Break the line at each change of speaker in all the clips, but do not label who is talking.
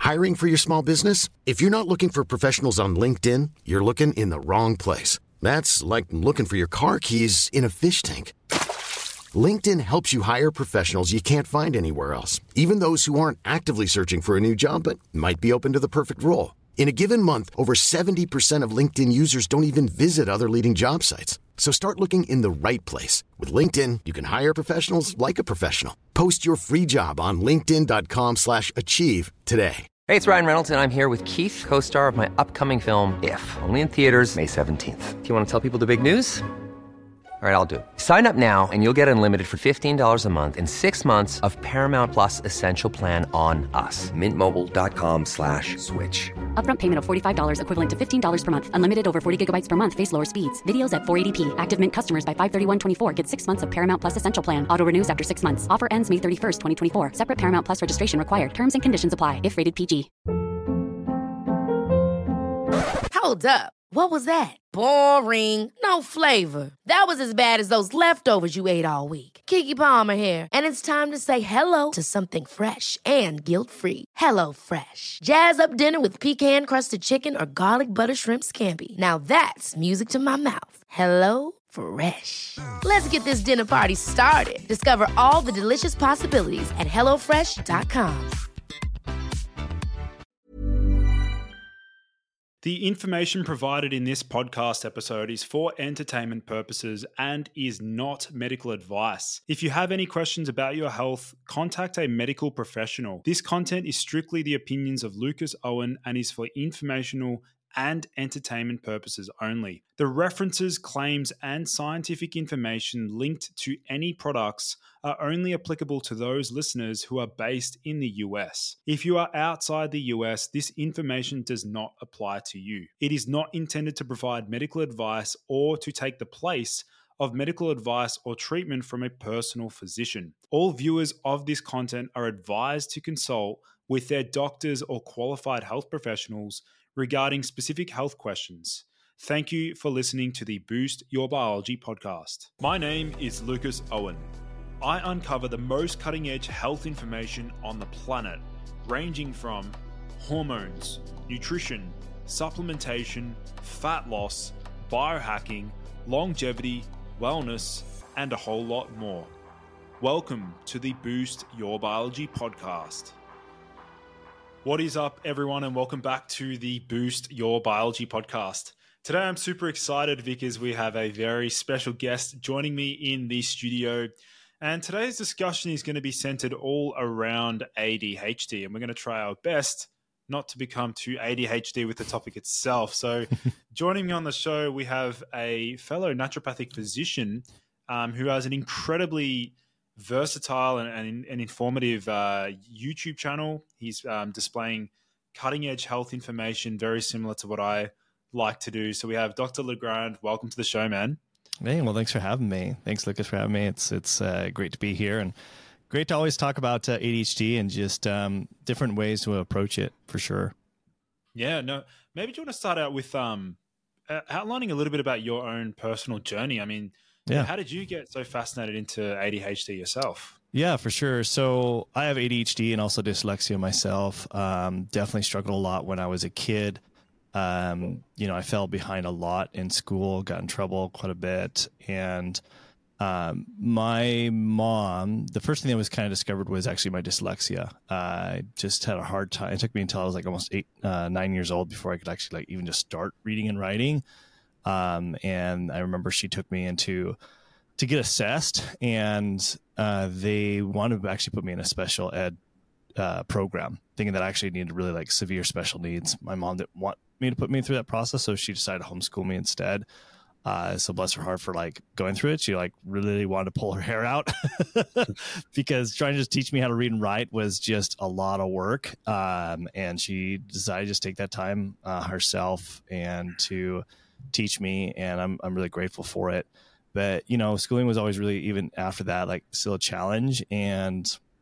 Hiring for your small business? If you're not looking for professionals on LinkedIn, you're looking in the wrong place. That's like looking for your car keys in a fish tank. LinkedIn helps you hire professionals you can't find anywhere else, even those who aren't actively searching for a new job but might be open to the perfect role. In a given month, over 70% of LinkedIn users don't even visit other leading job sites. So start looking in the right place. With LinkedIn, you can hire professionals like a professional. Post your free job on linkedin.com/achieve today.
Hey, it's Ryan Reynolds, and I'm here with Keith, co-star of my upcoming film, If, only in theaters May 17th. Do you want to tell people the big news? All right, I'll do it. Sign up now and you'll get unlimited for $15 a month and 6 months of Paramount Plus Essential Plan on us. MintMobile.com/switch.
Upfront payment of $45 equivalent to $15 per month. Unlimited over 40 gigabytes per month. Face lower speeds. Videos at 480p. Active Mint customers by 531.24 get 6 months of Paramount Plus Essential Plan. Auto renews after 6 months. Offer ends May 31st, 2024. Separate Paramount Plus registration required. Terms and conditions apply if rated PG.
Hold up. What was that? Boring. No flavor. That was as bad as those leftovers you ate all week. Keke Palmer here. And it's time to say hello to something fresh and guilt-free. Hello Fresh. Jazz up dinner with pecan-crusted chicken or garlic butter shrimp scampi. Now that's music to my mouth. Hello Fresh. Let's get this dinner party started. Discover all the delicious possibilities at hellofresh.com.
The information provided in this podcast episode is for entertainment purposes and is not medical advice. If you have any questions about your health, contact a medical professional. This content is strictly the opinions of Lucas Owen and is for informational and entertainment purposes only. The references, claims, and scientific information linked to any products are only applicable to those listeners who are based in the US. If you are outside the US, this information does not apply to you. It is not intended to provide medical advice or to take the place of medical advice or treatment from a personal physician. All viewers of this content are advised to consult with their doctors or qualified health professionals regarding specific health questions. Thank you for listening to the Boost Your Biology podcast. My name is Lucas Owen. I uncover the most cutting-edge health information on the planet, ranging from hormones, nutrition, supplementation, fat loss, biohacking, longevity, wellness, and a whole lot more. Welcome to the Boost Your Biology podcast. What is up, everyone, and welcome back to the Boost Your Biology podcast. Today, I'm super excited because we have a very special guest joining me in the studio. And today's discussion is going to be centered all around ADHD, and we're going to try our best not to become too ADHD with the topic itself. So joining me on the show, we have a fellow naturopathic physician who has an incredibly versatile and informative YouTube channel. He's displaying cutting-edge health information, very similar to what I like to do. So we have Dr. Legrand. Welcome to the show, man.
Hey, well, thanks for having me. Thanks, Lucas, for having me. It's great to be here and great to always talk about ADHD and just different ways to approach it, for sure.
Yeah, no. Maybe do you want to start out with outlining a little bit about your own personal journey? I mean, yeah. How did you get so fascinated into ADHD yourself?
Yeah, for sure. So I have ADHD and also dyslexia myself. Definitely struggled a lot when I was a kid. I fell behind a lot in school, got in trouble quite a bit. And my mom, the first thing that was kind of discovered was actually my dyslexia. I just had a hard time. It took me until I was like almost 9 years old before I could actually even just start reading and writing. And I remember she took me to get assessed, and they wanted to actually put me in a special ed program, thinking that I actually needed really like severe special needs. My mom didn't want me to put me through that process, so she decided to homeschool me instead. So bless her heart for like going through it. She like really wanted to pull her hair out because trying to just teach me how to read and write was just a lot of work. And she decided to just take that time herself and to teach me, and I'm really grateful for it. But schooling was always really, even after that, like still a challenge. And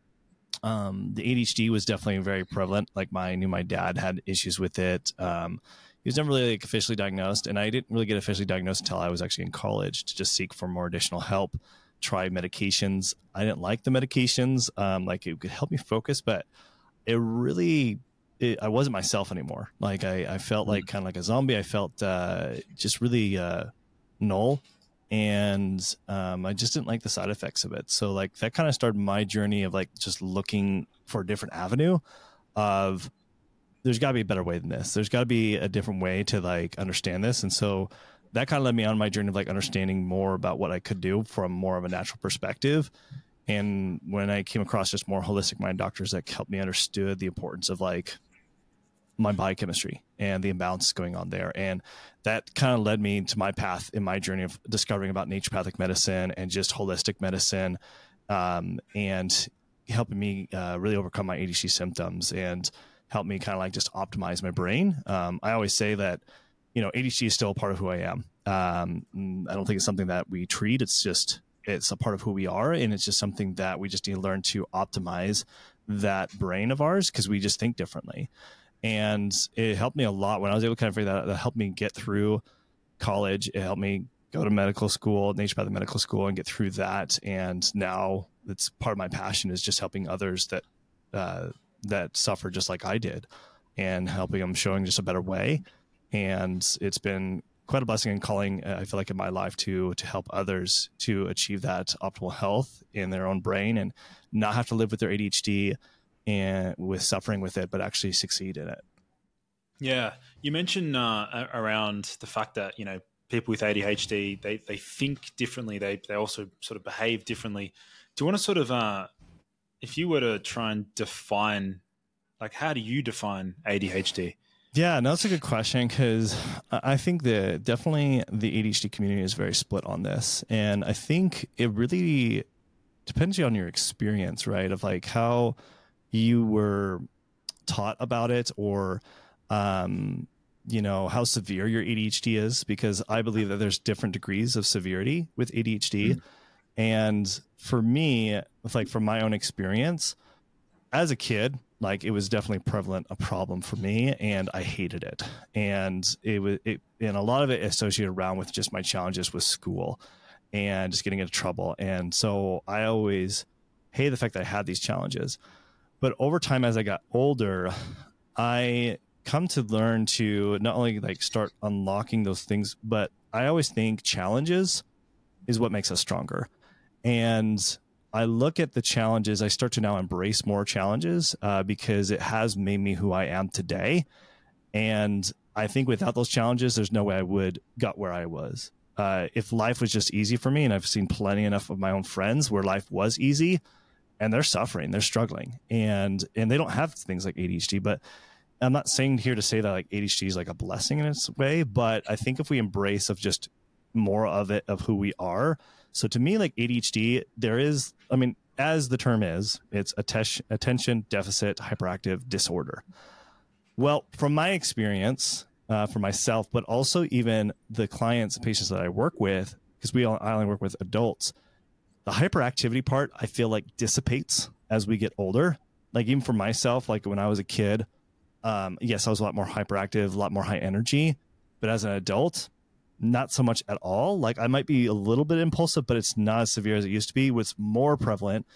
the ADHD was definitely very prevalent. Like I knew my dad had issues with it. He was never really like officially diagnosed, and I didn't really get officially diagnosed until I was actually in college to just seek for more additional help, try medications. I didn't like the medications. Like it could help me focus, but it really I wasn't myself anymore. Like I felt like kind of like a zombie. I felt just really null. And I just didn't like the side effects of it. So like that kind of started my journey of like just looking for a different avenue of there's got to be a better way than this. There's got to be a different way to like understand this. And so that kind of led me on my journey of like understanding more about what I could do from more of a natural perspective. And when I came across just more holistic mind doctors that helped me understood the importance of like my biochemistry and the imbalance going on there. And that kind of led me to my path in my journey of discovering about naturopathic medicine and just holistic medicine, and helping me really overcome my ADHD symptoms and help me kind of like just optimize my brain. I always say that, you know, ADHD is still a part of who I am. I don't think it's something that we treat. It's a part of who we are. And it's just something that we just need to learn to optimize that brain of ours because we just think differently. And it helped me a lot when I was able to kind of figure that out. That helped me get through college. It helped me go to medical school, naturopathic medical school, and get through that. And now it's part of my passion is just helping others that suffer just like I did and helping them, showing just a better way. And it's been quite a blessing and calling, I feel like, in my life to help others to achieve that optimal health in their own brain and not have to live with their ADHD and with suffering with it, but actually succeed in it.
Yeah. You mentioned around the fact that, you know, people with ADHD, they think differently. They also sort of behave differently. Do you want to sort of, if you were to try and define, like, how do you define ADHD?
Yeah, no, that's a good question because I think that definitely the ADHD community is very split on this. And I think it really depends on your experience, right? Of like how you were taught about it or, you know, how severe your ADHD is, because I believe that there's different degrees of severity with ADHD. Mm-hmm. And for me, like from my own experience as a kid, like it was definitely prevalent, a problem for me, and I hated it. And and a lot of it associated around with just my challenges with school and just getting into trouble. And so I always hated the fact that I had these challenges. But over time, as I got older, I come to learn to not only like start unlocking those things, but I always think challenges is what makes us stronger. And I look at the challenges, I start to now embrace more challenges because it has made me who I am today. And I think without those challenges, there's no way I would got where I was. If life was just easy for me, and I've seen plenty enough of my own friends where life was easy and they're suffering, they're struggling, and they don't have things like ADHD. But I'm not saying here to say that like ADHD is like a blessing in its way, but I think if we embrace of just more of it, of who we are. So to me, like ADHD, there is, I mean, as the term is, it's attention deficit hyperactive disorder. Well, from my experience, for myself, but also even the clients and patients that I work with, because I only work with adults, the hyperactivity part, I feel like dissipates as we get older. Like even for myself, like when I was a kid, yes, I was a lot more hyperactive, a lot more high energy, but as an adult, not so much at all. Like I might be a little bit impulsive, but it's not as severe as it used to be. What's more prevalent,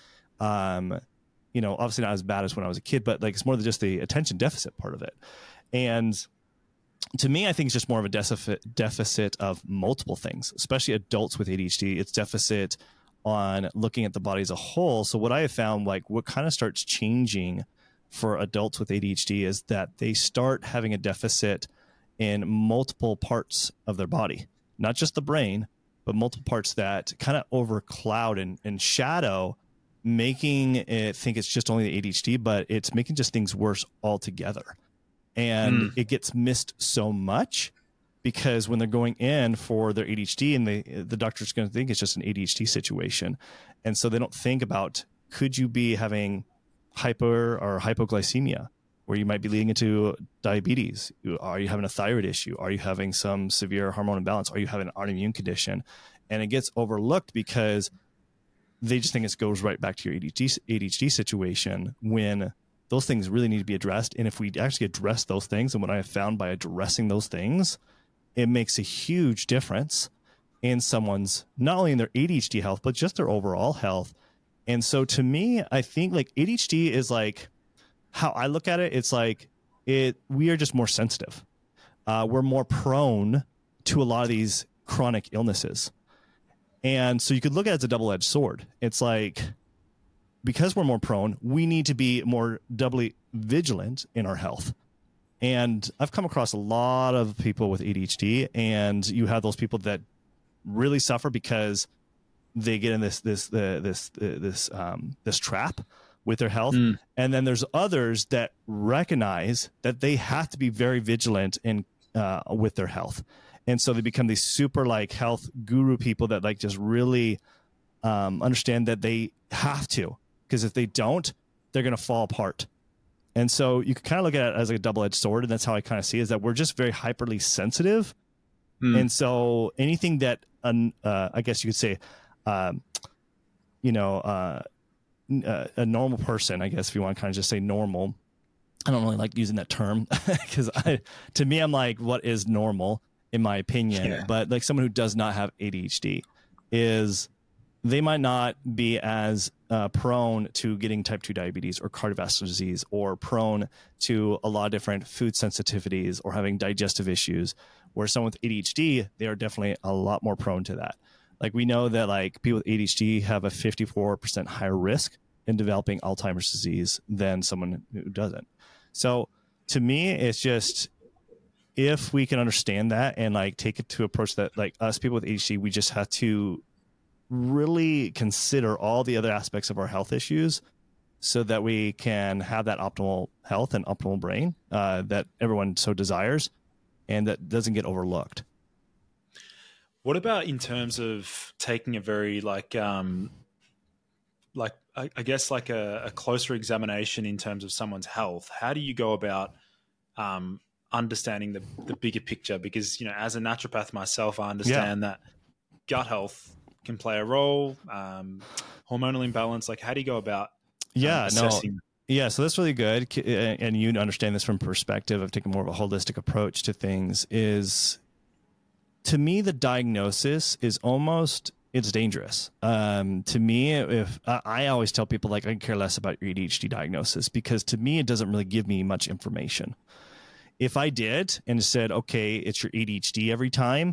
you know, obviously not as bad as when I was a kid, but like it's more than just the attention deficit part of it. And to me, I think it's just more of a deficit of multiple things, especially adults with ADHD. It's deficit on looking at the body as a whole. So what I have found, like what kind of starts changing for adults with ADHD is that they start having a deficit in multiple parts of their body, not just the brain, but multiple parts that kind of overcloud and shadow, making it think it's just only the ADHD, but it's making just things worse altogether. And it gets missed so much because when they're going in for their ADHD and the doctor's going to think it's just an ADHD situation. And so they don't think about, could you be having hyper or hypoglycemia, where you might be leading into diabetes? Are you having a thyroid issue? Are you having some severe hormone imbalance? Are you having an autoimmune condition? And it gets overlooked because they just think it goes right back to your ADHD situation when those things really need to be addressed. And if we actually address those things, and what I have found by addressing those things, it makes a huge difference in someone's, not only in their ADHD health, but just their overall health. And so to me, I think like ADHD is like, how I look at it, it's like we are just more sensitive. We're more prone to a lot of these chronic illnesses. And so you could look at it as a double-edged sword. It's like, because we're more prone, we need to be more doubly vigilant in our health. And I've come across a lot of people with ADHD, and you have those people that really suffer because they get in this trap with their health. And then there's others that recognize that they have to be very vigilant in with their health. And so they become these super like health guru people that like just really understand that they have to, because if they don't, they're going to fall apart. And so you can kind of look at it as like a double-edged sword. And that's how I kind of see it, is that we're just very hyperly sensitive. And so anything that, I guess you could say, a normal person, I guess, if you want to kind of just say normal, I don't really like using that term because to me, I'm like, what is normal in my opinion? Yeah. But like someone who does not have ADHD they might not be as prone to getting type 2 diabetes or cardiovascular disease, or prone to a lot of different food sensitivities or having digestive issues, where someone with ADHD, they are definitely a lot more prone to that. Like we know that like people with ADHD have a 54% higher risk in developing Alzheimer's disease than someone who doesn't. So to me, it's just, if we can understand that and like take it to approach that, like us people with ADHD, we just have to really consider all the other aspects of our health issues so that we can have that optimal health and optimal brain that everyone so desires, and that doesn't get overlooked.
What about in terms of taking a very I guess like a closer examination in terms of someone's health? How do you go about understanding the bigger picture? Because, as a naturopath myself, I understand that gut health can play a role, hormonal imbalance. Like, how do you go about assessing?
So that's really good. And you understand this from perspective of taking more of a holistic approach to things. Is, to me, the diagnosis is almost, it's dangerous. To me, if I always tell people, like, I care less about your ADHD diagnosis, because to me, it doesn't really give me much information. If I did and said, okay, it's your ADHD every time,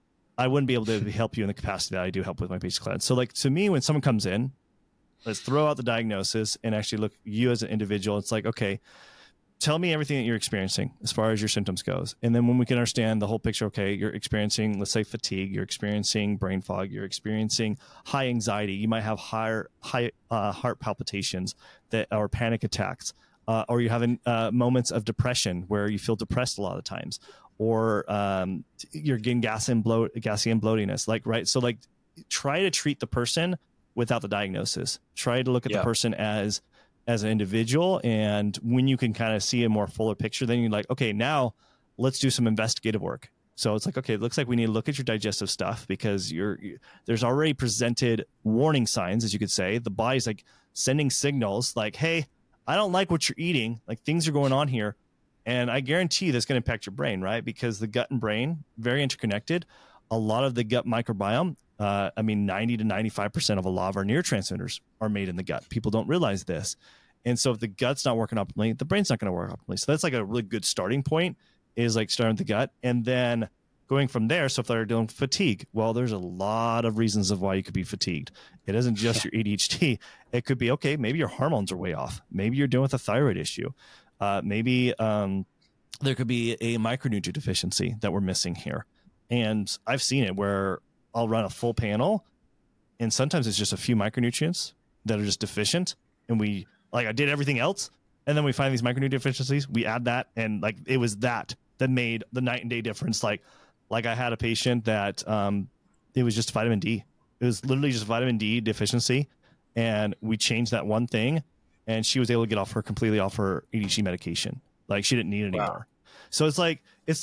I wouldn't be able to help you in the capacity that I do help with my patient clients. So like, to me, when someone comes in, let's throw out the diagnosis and actually look at you as an individual. It's like, okay, tell me everything that you're experiencing as far as your symptoms goes. And then when we can understand the whole picture, okay, you're experiencing, let's say, fatigue, you're experiencing brain fog, you're experiencing high anxiety, you might have high heart palpitations or panic attacks, or you're having moments of depression where you feel depressed a lot of times, or you're getting gassy and bloatiness, like, right? So like, try to treat the person without the diagnosis. Try to look at the person as an individual. And when you can kind of see a more fuller picture, then you're like, okay, now let's do some investigative work. So it's like, okay, it looks like we need to look at your digestive stuff, because there's already presented warning signs, as you could say. The body's like sending signals like, hey, I don't like what you're eating. Like, things are going on here. And I guarantee that's going to impact your brain, right? Because the gut and brain, very interconnected. A lot of the gut microbiome, 90 to 95% of a lot of our neurotransmitters are made in the gut. People don't realize this. And so if the gut's not working optimally, the brain's not going to work optimally. So that's like a really good starting point, is like starting with the gut and then going from there. So if they're dealing with fatigue, well, there's a lot of reasons of why you could be fatigued. It isn't just your ADHD. It could be, okay, maybe your hormones are way off. Maybe you're dealing with a thyroid issue. Maybe there could be a micronutrient deficiency that we're missing here. And I've seen it where I'll run a full panel, and sometimes it's just a few micronutrients that are just deficient. And I did everything else, and then we find these micronutrient deficiencies. We add that, and like, it was that made the night and day difference. Like I had a patient that it was just vitamin D. It was literally just vitamin D deficiency, and we changed that one thing, and she was able to get completely off her ADHD medication. Like, she didn't need it anymore. So it's like,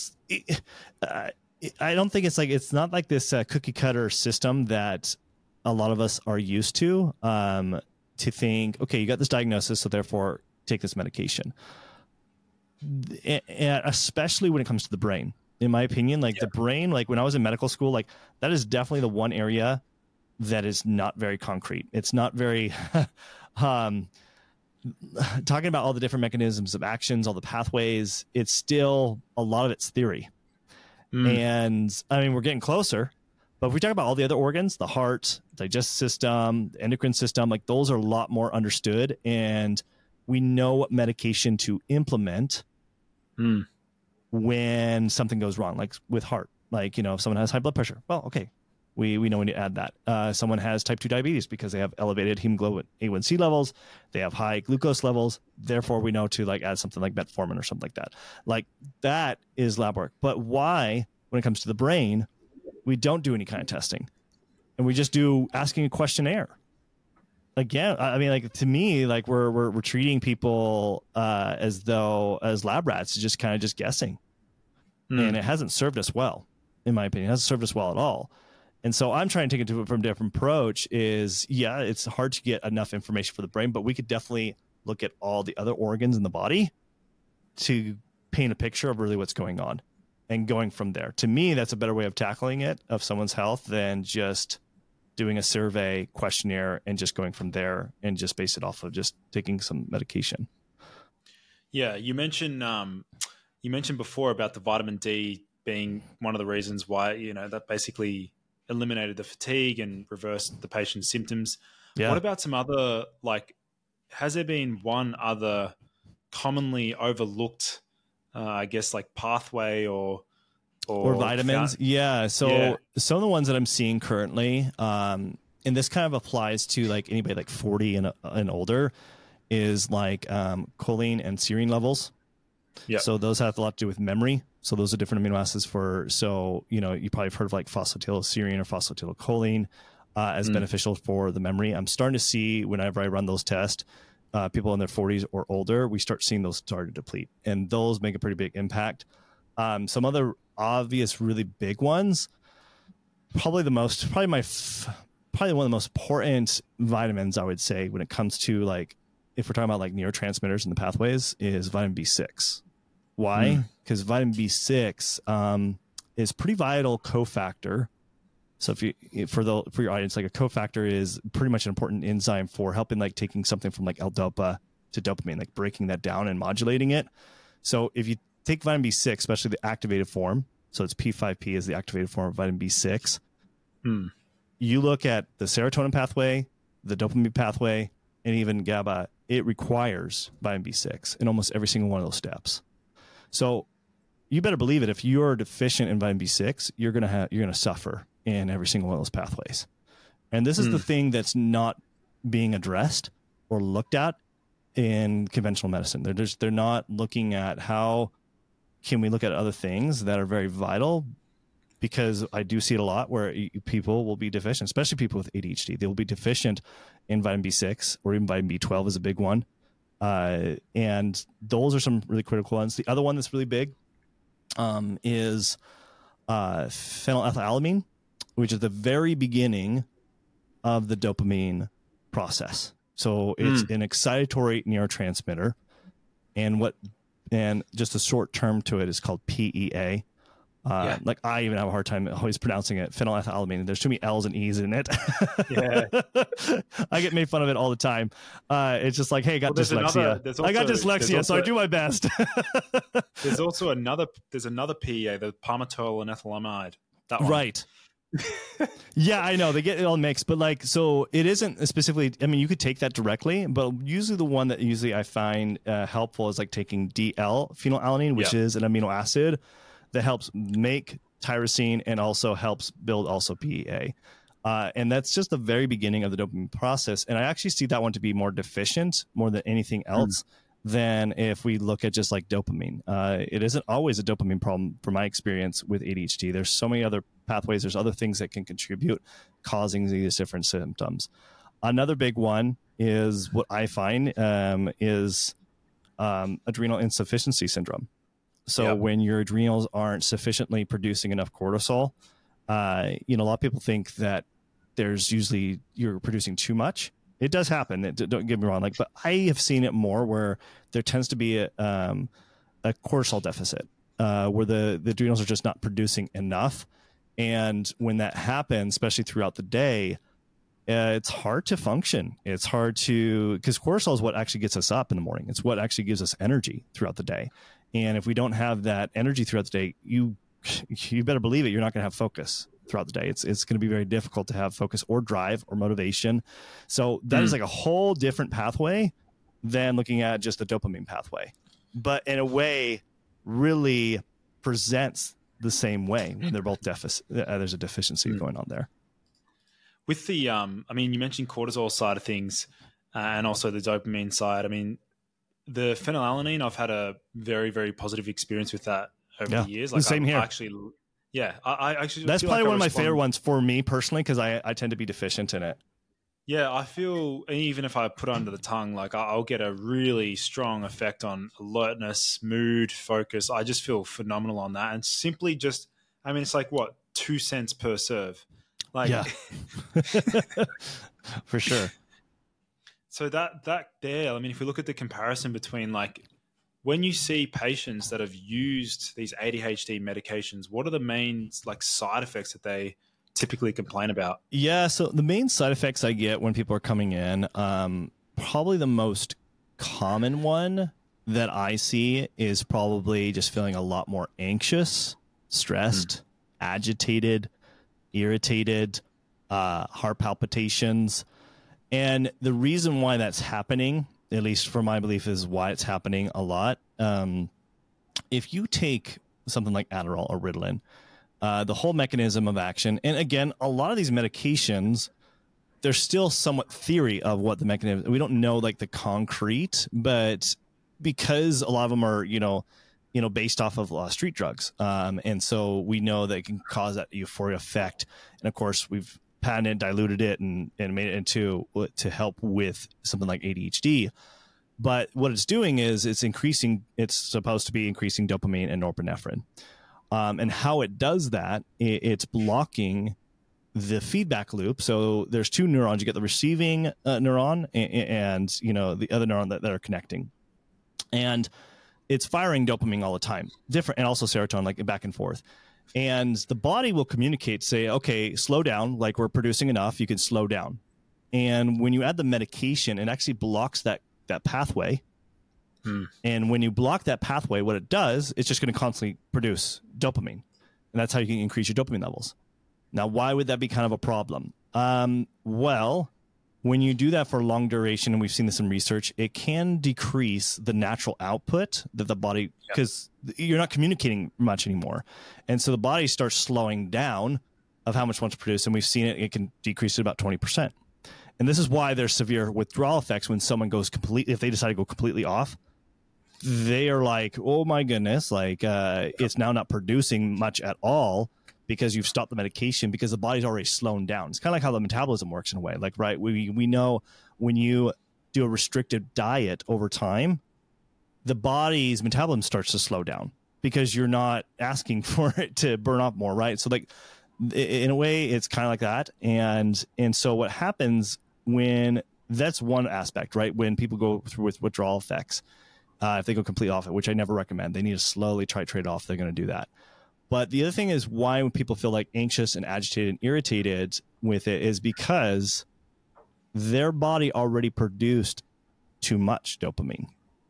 I don't think it's not like this cookie cutter system that a lot of us are used to think, okay, you got this diagnosis, so therefore take this medication. And especially when it comes to the brain, in my opinion, the brain, like when I was in medical school, like that is definitely the one area that is not very concrete. It's not very, talking about all the different mechanisms of actions, all the pathways, it's still a lot of it's theory. And I mean, we're getting closer, but if we talk about all the other organs, the heart, digestive system, the endocrine system, like those are a lot more understood, and we know what medication to implement when something goes wrong, like with heart. Like, if someone has high blood pressure, well, okay, we know when to add that. Someone has type 2 diabetes because they have elevated hemoglobin A1C levels, they have high glucose levels, therefore we know to add something like metformin or something like that. Like, that is lab work. But why, when it comes to the brain, we don't do any kind of testing, and we just do asking a questionnaire? Again, I mean, to me, we're treating people as lab rats, just kind of just guessing. And it hasn't served us well, in my opinion. It hasn't served us well at all. And so I'm trying to take it from a different approach. It's hard to get enough information for the brain, but we could definitely look at all the other organs in the body to paint a picture of really what's going on and going from there. To me, that's a better way of tackling it, of someone's health, than just doing a survey questionnaire and just going from there and just base it off of just taking some medication.
Yeah, you mentioned before about the vitamin D being one of the reasons why, that basically eliminated the fatigue and reversed the patient's symptoms. Yeah. What about some other, has there been one other commonly overlooked, pathway or
vitamins? Yeah. So some of the ones that I'm seeing currently, and this kind of applies to anybody 40 and older, is choline and serine levels. Yeah. So those have a lot to do with memory. So those are different amino acids you probably have heard of phosphatidylserine or phosphatidylcholine as beneficial for the memory. I'm starting to see, whenever I run those tests, people in their 40s or older, we start seeing those start to deplete, and those make a pretty big impact. Some other obvious, really big ones, probably one of the most important vitamins, I would say, when it comes to if we're talking about neurotransmitters and the pathways, is vitamin B6. Why? Because vitamin B6 is pretty vital cofactor. So for your audience, a cofactor is pretty much an important enzyme for helping taking something from L-DOPA to dopamine, breaking that down and modulating it. So if you take vitamin B6, especially the activated form, so it's P5P is the activated form of vitamin B6. You look at the serotonin pathway, the dopamine pathway, and even GABA, it requires vitamin B6 in almost every single one of those steps. So you better believe it. If you're deficient in vitamin B6, you're gonna suffer in every single one of those pathways. And this is the thing that's not being addressed or looked at in conventional medicine. They're not looking at how can we look at other things that are very vital, because I do see it a lot where people will be deficient, especially people with ADHD. They will be deficient in vitamin B6, or even vitamin B12 is a big one. And those are some really critical ones. The other one that's really big is phenylethylamine, which is the very beginning of the dopamine process. So it's an excitatory neurotransmitter, and just a short term to it is called PEA. I even have a hard time always pronouncing it, phenylethylamine. There's too many L's and E's in it. Yeah. I get made fun of it all the time. It's just hey, I got dyslexia. I got dyslexia, so I do my best.
There's also another PEA, the palmitoyl and ethylamide. That one.
Right. Yeah, I know. They get it all mixed, but so it isn't specifically, I mean, you could take that directly, but usually the one that I find helpful is taking DL-phenylalanine, which is an amino acid that helps make tyrosine and also helps build PEA. And that's just the very beginning of the dopamine process. And I actually see that one to be more deficient more than anything else than if we look at just dopamine. It isn't always a dopamine problem from my experience with ADHD. There's so many other pathways. There's other things that can contribute causing these different symptoms. Another big one is what I find is adrenal insufficiency syndrome. So when your adrenals aren't sufficiently producing enough cortisol, a lot of people think that you're producing too much. It does happen. Don't get me wrong. But I have seen it more where there tends to be a cortisol deficit, where the adrenals are just not producing enough. And when that happens, especially throughout the day, it's hard to function. It's hard to, because cortisol is what actually gets us up in the morning. It's what actually gives us energy throughout the day. And if we don't have that energy throughout the day, you better believe it, you're not going to have focus throughout the day. It's going to be very difficult to have focus or drive or motivation. So that is like a whole different pathway than looking at just the dopamine pathway. But in a way, really presents the same way when they're both there's a deficiency going on there.
With the, I mean, you mentioned cortisol side of things and also the dopamine side. I mean, the phenylalanine, I've had a very, very positive experience with that over the years. Like
the same here.
I actually
that's probably one of my favorite ones for me personally, because I tend to be deficient in it.
Yeah, I feel even if I put it under the tongue, like I'll get a really strong effect on alertness, mood, focus. I just feel phenomenal on that. And simply just, I mean, it's like what, 2 cents per serve. Like,
yeah, for sure.
So that there, I mean, if we look at the comparison between like when you see patients that have used these ADHD medications, what are the main like side effects that they typically complain about?
Yeah, so the main side effects I get when people are coming in, probably the most common one that I see is probably just feeling a lot more anxious, stressed, agitated, irritated, heart palpitations. And the reason why that's happening, at least for my belief, is why it's happening a lot. If you take something like Adderall or Ritalin, the whole mechanism of action, and again, a lot of these medications, there's still somewhat theory of what the mechanism, we don't know like the concrete, but because a lot of them are, based off of street drugs. And so we know that it can cause that euphoria effect. And of course we've patented, diluted it and made it into to help with something like ADHD. But what it's doing is it's supposed to be increasing dopamine and norepinephrine. And how it does that, it's blocking the feedback loop. So there's two neurons. You get the receiving neuron and the other neuron that are connecting. And it's firing dopamine all the time, different, and also serotonin, like back and forth. And the body will communicate, say, okay, slow down, like we're producing enough, you can slow down. And when you add the medication, it actually blocks that pathway. And when you block that pathway, what it does, it's just going to constantly produce dopamine. And that's how you can increase your dopamine levels. Now, why would that be kind of a problem? Well, when you do that for a long duration, and we've seen this in research, it can decrease the natural output that the body, because you're not communicating much anymore. And so the body starts slowing down of how much it wants to produce. And we've seen it can decrease it about 20%. And this is why there's severe withdrawal effects when someone goes completely, if they decide to go completely off, they are like, oh my goodness, like it's now not producing much at all because you've stopped the medication because the body's already slowed down. It's kind of like how the metabolism works in a way. Like, right, we know when you do a restrictive diet over time, the body's metabolism starts to slow down because you're not asking for it to burn off more, right? So like in a way, it's kind of like that. And so what happens when that's one aspect, right? When people go through with withdrawal effects, if they go completely off it, which I never recommend, they need to slowly titrate off. They're going to do that. But the other thing is why when people feel like anxious and agitated and irritated with it is because their body already produced too much dopamine.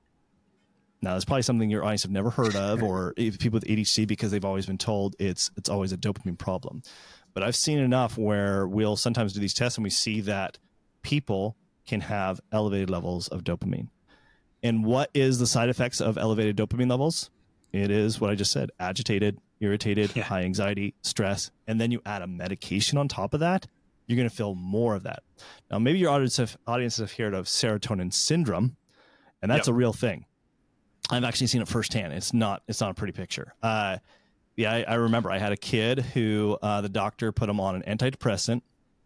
Now, that's probably something your audience have never heard of, or people with ADHD, because they've always been told it's always a dopamine problem. But I've seen enough where we'll sometimes do these tests and we see that people can have elevated levels of dopamine. And what is the side effects of elevated dopamine levels? It is what I just said: agitated, irritated, high anxiety, stress. And then you add a medication on top of that, you're going to feel more of that. Now, maybe your audience have heard of serotonin syndrome, and that's a real thing. I've actually seen it firsthand. It's not a pretty picture. I remember I had a kid who the doctor put him on an antidepressant,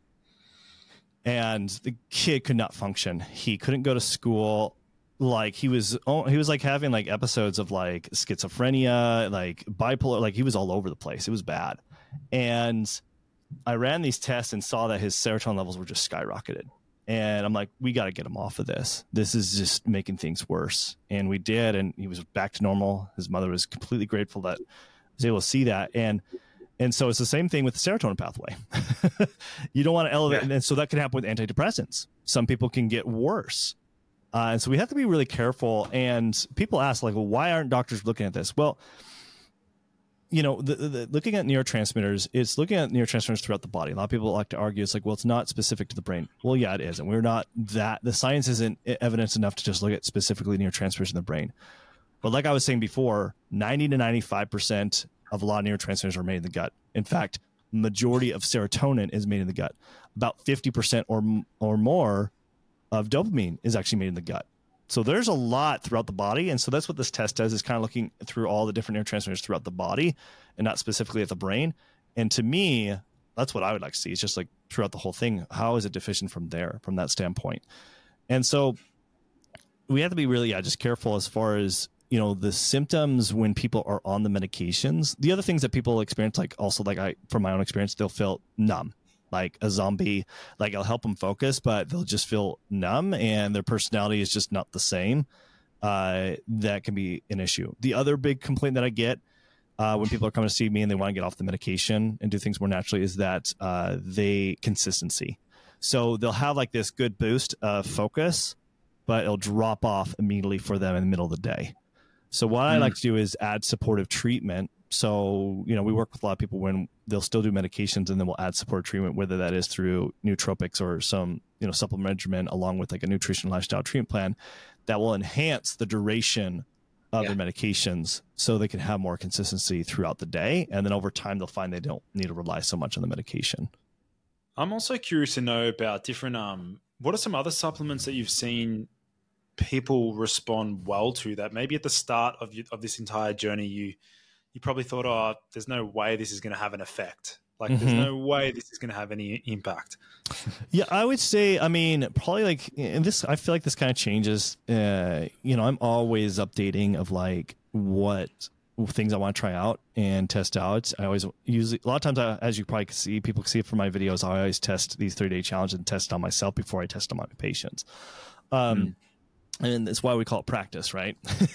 and the kid could not function. He couldn't go to school. Like he was like having like episodes of like schizophrenia, like bipolar, like he was all over the place. It was bad. And I ran these tests and saw that his serotonin levels were just skyrocketed. And I'm like, we got to get him off of this. This is just making things worse. And we did. And he was back to normal. His mother was completely grateful that I was able to see that. And And so it's the same thing with the serotonin pathway. You don't want to elevate. And so that can happen with antidepressants. Some people can get worse. And so we have to be really careful. And people ask, like, well, why aren't doctors looking at this? Well, you know, looking at neurotransmitters, it's looking at neurotransmitters throughout the body. A lot of people like to argue it's like, well, it's not specific to the brain. Well, yeah, it is. And we're not that. The science isn't evidence enough to just look at specifically neurotransmitters in the brain. But like I was saying before, 90 to 95% of a lot of neurotransmitters are made in the gut. In fact, majority of serotonin is made in the gut. About 50% or more of dopamine is actually made in the gut. So there's a lot throughout the body. And so that's what this test does, is kind of looking through all the different neurotransmitters throughout the body and not specifically at the brain. And to me, that's what I would like to see. It's just like throughout the whole thing. How is it deficient from that standpoint? And so we have to be really, just careful as far as, you know, the symptoms when people are on the medications. The other things that people experience, like also like from my own experience, they'll feel numb, like a zombie. Like it'll help them focus, but they'll just feel numb and their personality is just not the same. That can be an issue. The other big complaint that I get when people are coming to see me and they want to get off the medication and do things more naturally is that consistency. So they'll have like this good boost of focus, but it'll drop off immediately for them in the middle of the day. So what I like to do is add supportive treatment. So, you know, we work with a lot of people when they'll still do medications and then we'll add supportive treatment, whether that is through nootropics or some, you know, supplement regimen along with like a nutrition lifestyle treatment plan that will enhance the duration of their medications so they can have more consistency throughout the day. And then over time, they'll find they don't need to rely so much on the medication.
I'm also curious to know about different, what are some other supplements that you've seen people respond well to that maybe at the start of this entire journey you probably thought, oh, there's no way this is going to have an effect, like there's no way this is going to have any impact?
Yeah, I would say, I mean, probably like, and this, I feel like this kind of changes. You know, I'm always updating of like what things I want to try out and test out. I always usually, a lot of times, as you probably can see, people can see it from my videos, I always test these 30-day challenges and test on myself before I test on my patients. And that's why we call it practice, right?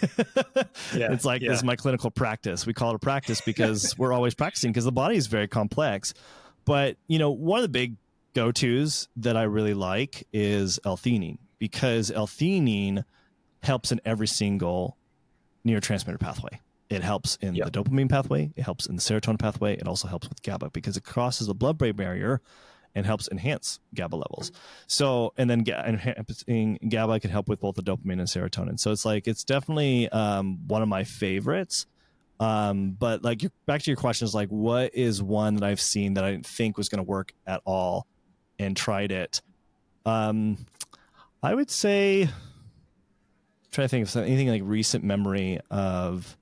It's like, this is my clinical practice. We call it a practice because we're always practicing because the body is very complex. But, you know, one of the big go-tos that I really like is L-theanine, because L-theanine helps in every single neurotransmitter pathway. It helps in the dopamine pathway. It helps in the serotonin pathway. It also helps with GABA because it crosses the blood-brain barrier and helps enhance GABA levels. So, and then enhancing GABA can help with both the dopamine and serotonin. So it's like, it's definitely one of my favorites. But like, back to your question is like, what is one that I've seen that I didn't think was going to work at all and tried it? I would say, try to think of anything like recent memory of,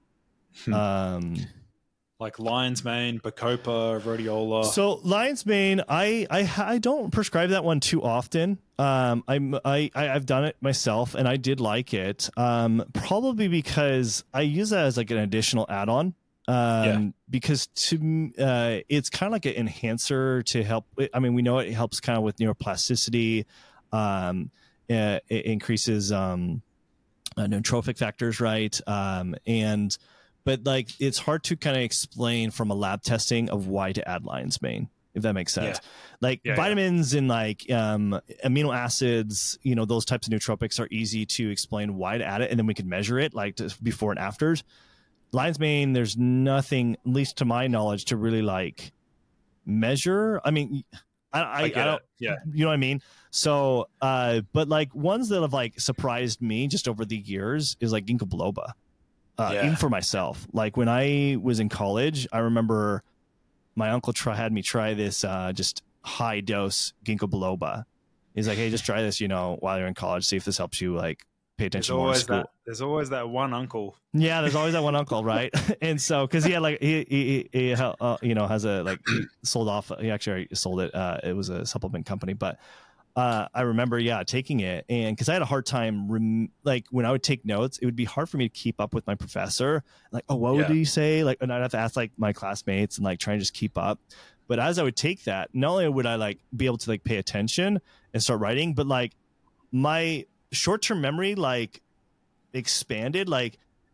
like lion's mane, bacopa, rhodiola.
So lion's mane, I don't prescribe that one too often. I've done it myself and I did like it. Probably because I use that as like an additional add-on. Because it's kind of like an enhancer to help. I mean, we know it helps kind of with neuroplasticity. It increases neurotrophic factors, right? But like, it's hard to kind of explain from a lab testing of why to add lion's mane, if that makes sense. Like vitamins and like amino acids, you know, those types of nootropics are easy to explain why to add it. And then we can measure it like before and afters. Lion's mane, there's nothing, at least to my knowledge, to really like measure. I mean, I don't, you know what I mean? So, but like ones that have like surprised me just over the years is like ginkgo biloba. Even for myself, like when I was in college, I remember my uncle had me try this just high dose ginkgo biloba. He's like, hey, just try this, you know, while you're in college, see if this helps you like pay attention more in school.
There's always that one uncle.
Yeah, there's always that one uncle, right? And so, because he had like he you know, has a like he sold off. He actually sold it. It was a supplement company, but. I remember, taking it, and because I had a hard time, like when I would take notes, it would be hard for me to keep up with my professor. Like, oh, what would he say? Like, and I'd have to ask like my classmates and like try and just keep up. But as I would take that, not only would I like be able to like pay attention and start writing, but like my short-term memory like expanded. Like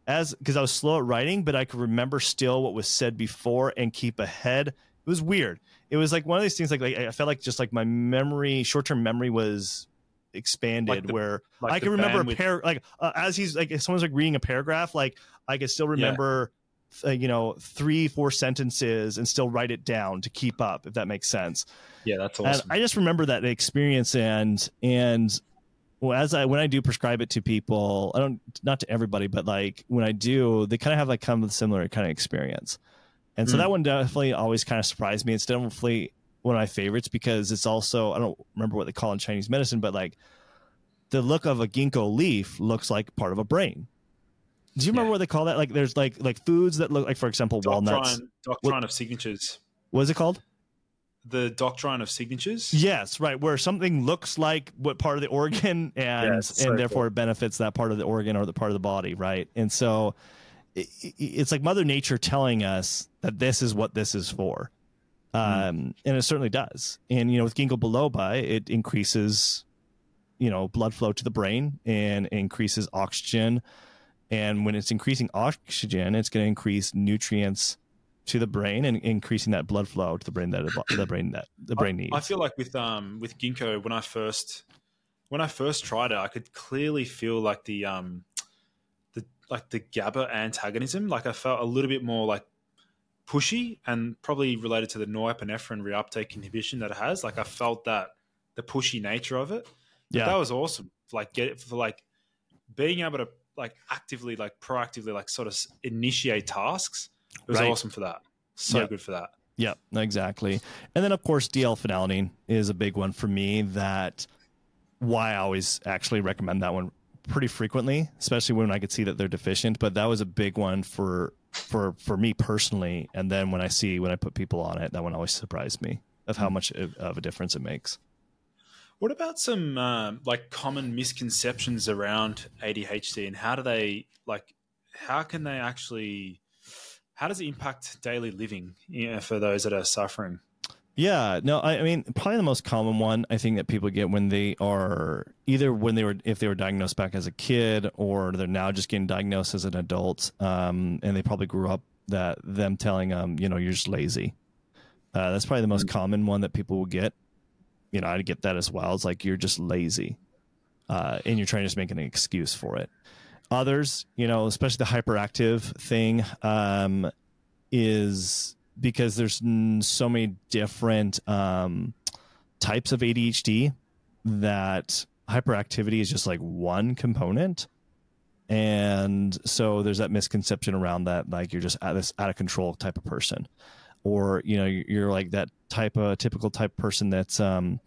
because I was slow at writing, but I could remember still what was said before and keep ahead. It was weird. It was like one of these things, like I felt like just like my memory, short-term memory was expanded, where I could remember as he's like, if someone's like reading a paragraph, like I could still remember 3-4 sentences and still write it down to keep up, if that makes sense.
Yeah, that's awesome.
And I just remember that experience, and well, when I do prescribe it to people, not to everybody, but like when I do, they kind of have like kind of a similar kind of experience. And so that one definitely always kind of surprised me. It's definitely one of my favorites because it's also, I don't remember what they call in Chinese medicine, but like the look of a ginkgo leaf looks like part of a brain. Do you remember what they call that? Like there's like foods that look like, for example, walnuts.
Doctrine of signatures.
What is it called?
The doctrine of signatures.
Yes, right. Where something looks like what part of the organ and therefore it benefits that part of the organ or the part of the body, right? And so it's like Mother Nature telling us that this is what this is for. And it certainly does. And, with ginkgo biloba, it increases, blood flow to the brain and increases oxygen. And when it's increasing oxygen, it's going to increase nutrients to the brain and increasing that blood flow to the brain that the brain needs.
I feel like with ginkgo, when I first tried it, I could clearly feel like the GABA antagonism. Like I felt a little bit more like pushy, and probably related to the norepinephrine reuptake inhibition that it has. Like I felt that the pushy nature of it. But that was awesome. Like being able to like actively, like proactively, like sort of initiate tasks. It was awesome for that. Good for that.
Yeah, exactly. And then of course DL-phenylidene is a big one for me. That why I always actually recommend that one pretty frequently, especially when I could see that they're deficient. But that was a big one for me personally. And then when I put people on it, that one always surprised me of how much of a difference it makes.
What about some like common misconceptions around ADHD, and how does it impact daily living for those that are suffering?
Yeah, no, I mean, probably the most common one I think that people get when they are if they were diagnosed back as a kid, or they're now just getting diagnosed as an adult, and they probably grew up them telling them, you're just lazy. That's probably the most common one that people will get. I get that as well. It's like, you're just lazy, and you're trying to just make an excuse for it. Others, especially the hyperactive thing, is because there's so many different types of ADHD that hyperactivity is just like one component. And so there's that misconception around that, like you're just out of control type of person, or, you're like that typical type of person that's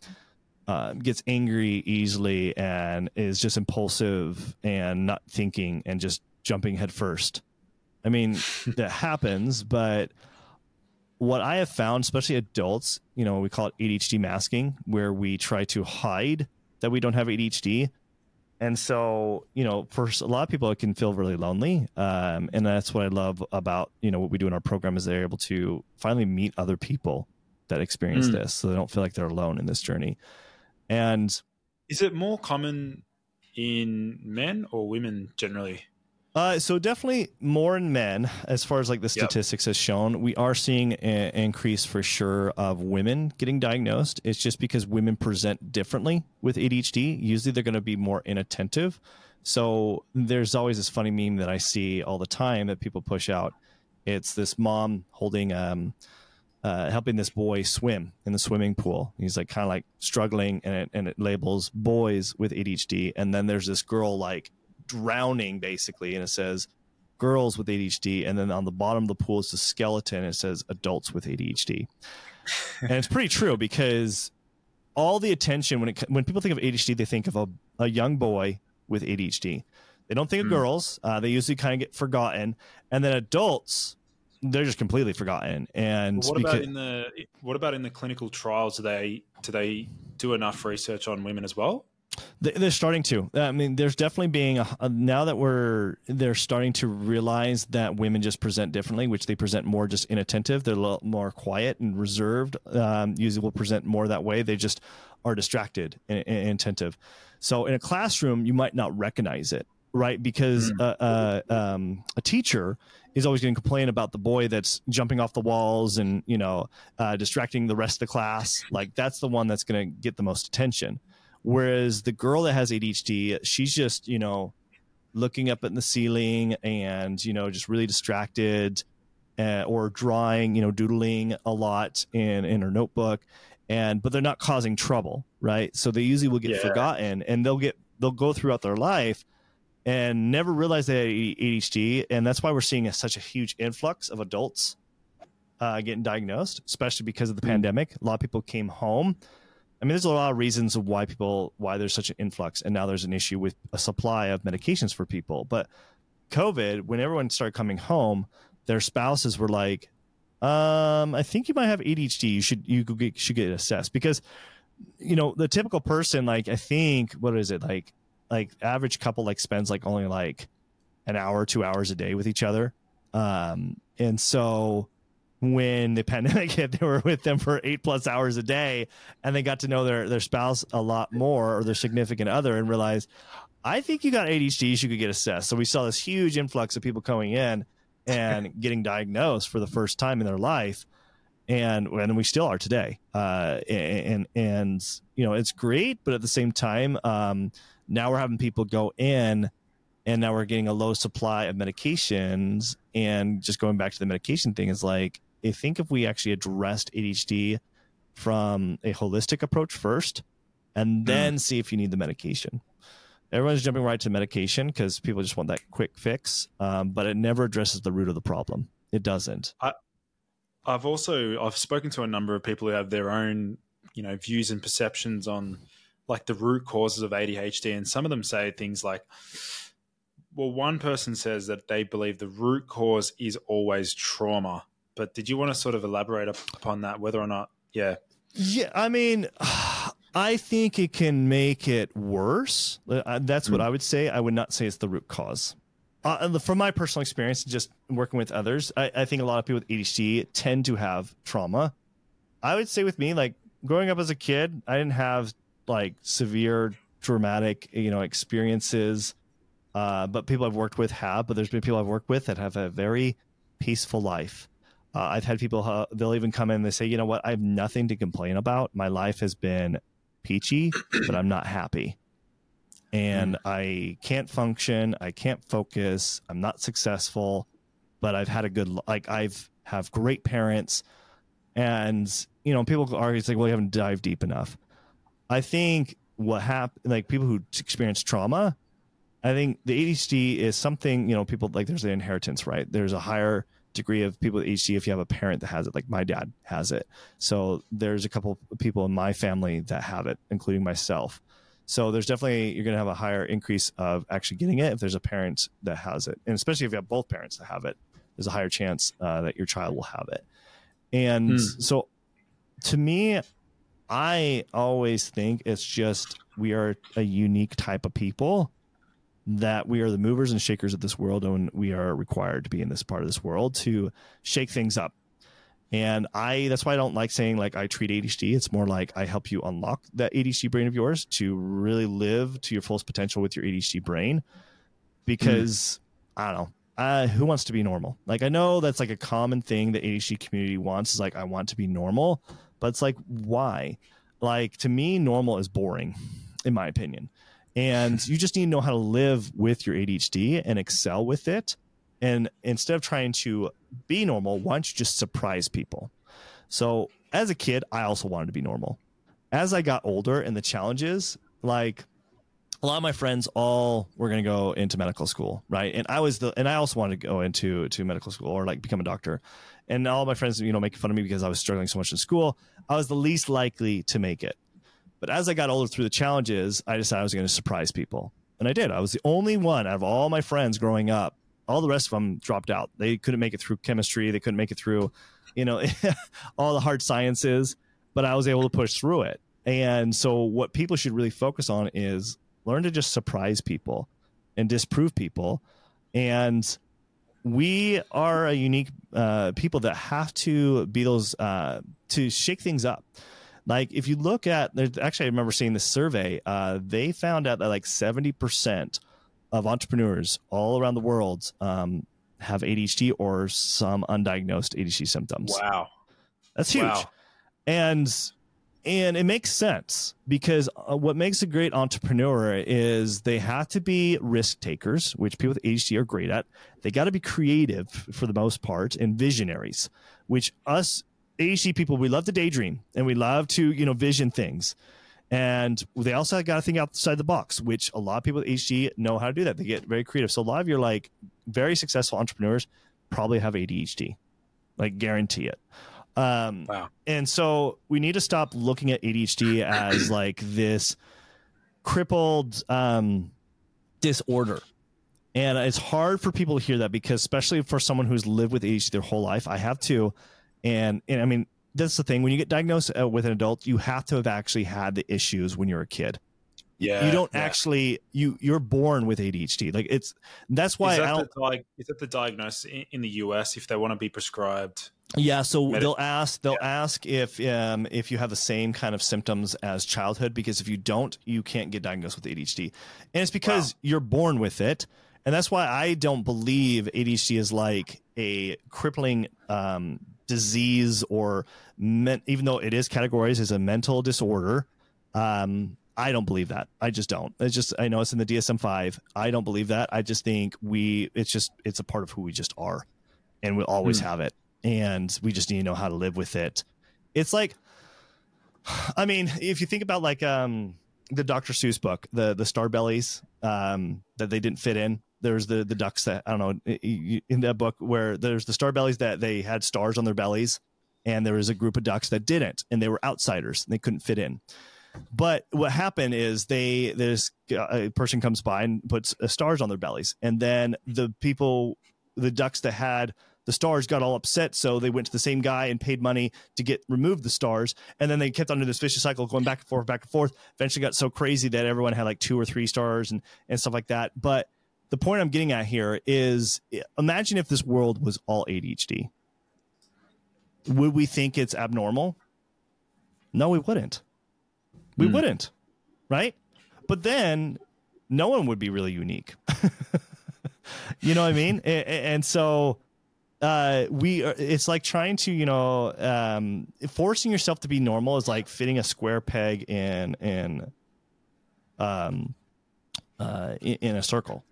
gets angry easily and is just impulsive and not thinking and just jumping head first. I mean, that happens, but what I have found, especially adults, we call it ADHD masking, where we try to hide that we don't have ADHD. And so, for a lot of people, it can feel really lonely. And that's what I love about, what we do in our program, is they're able to finally meet other people that experience this, so they don't feel like they're alone in this journey. And
is it more common in men or women generally?
So definitely more in men, as far as like the statistics has shown. We are seeing an increase for sure of women getting diagnosed. It's just because women present differently with ADHD. Usually they're going to be more inattentive. So there's always this funny meme that I see all the time that people push out. It's this mom holding helping this boy swim in the swimming pool. He's like kind of like struggling, and it labels boys with ADHD. And then there's this girl like drowning basically, and it says girls with ADHD. And then on the bottom of the pool is the skeleton. It says adults with ADHD. And it's pretty true, because all the attention when people think of ADHD, they think of a young boy with ADHD. They don't think of girls. They usually kind of get forgotten. And then adults, they're just completely forgotten. And
what about in the clinical trials? Do they do enough research on women as well?
They're starting to. I mean, there's definitely being now that they're starting to realize that women just present differently, which they present more just inattentive. They're a little more quiet and reserved. Usually will present more that way. They just are distracted and inattentive. So in a classroom, you might not recognize it. right? Because a teacher is always going to complain about the boy that's jumping off the walls and, distracting the rest of the class. Like, that's the one that's going to get the most attention. Whereas the girl that has ADHD, she's just, looking up at the ceiling and, just really distracted, or drawing, doodling a lot in her notebook. But they're not causing trouble, right? So they usually will get forgotten, and they'll go throughout their life and never realize they had ADHD. And that's why we're seeing such a huge influx of adults getting diagnosed, especially because of the pandemic. A lot of people came home. I mean, there's a lot of reasons why there's such an influx, and now there's an issue with a supply of medications for people. But COVID, when everyone started coming home, their spouses were like, I think you might have ADHD. You should get assessed, because, the typical person, like, I think, what is it, like average couple, like, spends like only like an hour, 2 hours a day with each other. And so when the pandemic hit, they were with them for 8+ hours a day, and they got to know their spouse a lot more, or their significant other, and realized, I think you got ADHD, you should get assessed. So we saw this huge influx of people coming in and getting diagnosed for the first time in their life. And we still are today. And it's great, but at the same time, now we're having people go in, and now we're getting a low supply of medications. And just going back to the medication thing is like, I think if we actually addressed ADHD from a holistic approach first, and then see if you need the medication. Everyone's jumping right to medication because people just want that quick fix, but it never addresses the root of the problem. It doesn't.
I've spoken to a number of people who have their own, views and perceptions on like the root causes of ADHD. And some of them say things like, well, one person says that they believe the root cause is always trauma. But did you want to sort of elaborate upon that, whether or not? Yeah. Yeah.
I mean, I think it can make it worse. That's what I would say. I would not say it's the root cause. From my personal experience, just working with others, I think a lot of people with ADHD tend to have trauma. I would say with me, like, growing up as a kid, I didn't have like severe traumatic, experiences. But people I've worked with have. But there's been people I've worked with that have a very peaceful life. I've had people, they'll even come in and they say, you know what, I have nothing to complain about. My life has been peachy, but I'm not happy. And I can't function. I can't focus. I'm not successful, but I've had have great parents. And, people argue, well, you haven't dived deep enough. I think what happened, like people who experience trauma, I think the ADHD is something, people like, there's the inheritance, right? There's a higher degree of people with ADHD if you have a parent that has it, like my dad has it. So there's a couple of people in my family that have it, including myself. So there's definitely, you're going to have a higher increase of actually getting it if there's a parent that has it. And especially if you have both parents that have it, there's a higher chance that your child will have it. And so to me, I always think it's just, we are a unique type of people, that we are the movers and shakers of this world, and we are required to be in this part of this world to shake things up. And that's why I don't like saying like I treat ADHD. It's more like I help you unlock that ADHD brain of yours to really live to your fullest potential with your ADHD brain. Because I don't know, who wants to be normal? Like, I know that's like a common thing the ADHD community wants, is like, I want to be normal, but it's like, why? Like, to me, normal is boring, in my opinion. And you just need to know how to live with your ADHD and excel with it. And instead of trying to be normal, why don't you just surprise people? So as a kid, I also wanted to be normal. As I got older and the challenges, like a lot of my friends all were going to go into medical school, right? And I also wanted to go into medical school or like become a doctor. And all my friends, making fun of me because I was struggling so much in school. I was the least likely to make it. But as I got older through the challenges, I decided I was going to surprise people. And I did. I was the only one out of all my friends growing up. All the rest of them dropped out. They couldn't make it through chemistry. They couldn't make it through, all the hard sciences. But I was able to push through it. And so what people should really focus on is learn to just surprise people and disprove people. And we are a unique people that have to be those to shake things up. Like if you look at, actually I remember seeing this survey, they found out that like 70% of entrepreneurs all around the world have ADHD or some undiagnosed ADHD symptoms.
Wow.
That's huge.
Wow.
And it makes sense because what makes a great entrepreneur is they have to be risk takers, which people with ADHD are great at. They got to be creative for the most part and visionaries, which us ADHD people, we love to daydream and we love to, vision things. And they also got to think outside the box, which a lot of people with ADHD know how to do that. They get very creative. So a lot of your very successful entrepreneurs probably have ADHD, guarantee it.
Wow.
And so we need to stop looking at ADHD as this crippled disorder. And it's hard for people to hear that because especially for someone who's lived with ADHD their whole life, I have too. And I mean, that's the thing. When you get diagnosed with an adult, you have to have actually had the issues when you're a kid.
Yeah.
You don't actually, you're born with ADHD. That's why
is that the diagnosis in the US if they want to be prescribed?
Yeah, so they'll ask if you have the same kind of symptoms as childhood, because if you don't, you can't get diagnosed with ADHD. And it's because you're born with it. And that's why I don't believe ADHD is like a crippling disease or even though it is categorized as a mental disorder. I don't believe that. I just don't. I know it's in the DSM-5. I don't believe that. I just think it's a part of who we just are, and we'll always have it. And we just need to know how to live with it. It's I mean, if you think about the Dr. Seuss book, the Starbellies that they didn't fit in. There's the ducks that, I don't know, in that book where there's the Starbellies that they had stars on their bellies, and there was a group of ducks that didn't, and they were outsiders and they couldn't fit in. But what happened is there's a person comes by and puts stars on their bellies, and then the ducks that had the stars got all upset, so they went to the same guy and paid money to remove the stars, and then they kept under this vicious cycle going back and forth. Eventually got so crazy that everyone had 2 or 3 stars and stuff like that. But the point I'm getting at here is, imagine if this world was all ADHD. Would we think it's abnormal? No, we wouldn't. We wouldn't, right? But then no one would be really unique. You know what I mean? And so it's like trying to, forcing yourself to be normal is like fitting a square peg in a circle.